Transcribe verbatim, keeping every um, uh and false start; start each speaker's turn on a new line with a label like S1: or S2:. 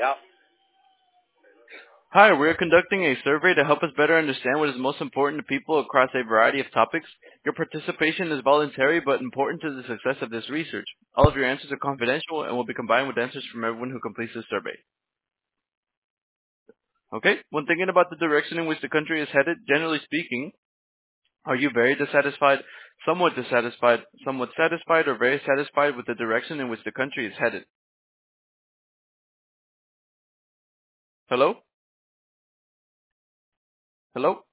S1: Yeah.
S2: Hi, we're conducting a survey to help us better understand what is most important to people across a variety of topics. Your participation is voluntary but important to the success of this research. All of your answers are confidential and will be combined with answers from everyone who completes this survey. Okay, when thinking about the direction in which the country is headed, generally speaking, are you very dissatisfied, somewhat dissatisfied, somewhat satisfied, or very satisfied with the direction in which the country is headed? Hello? Hello?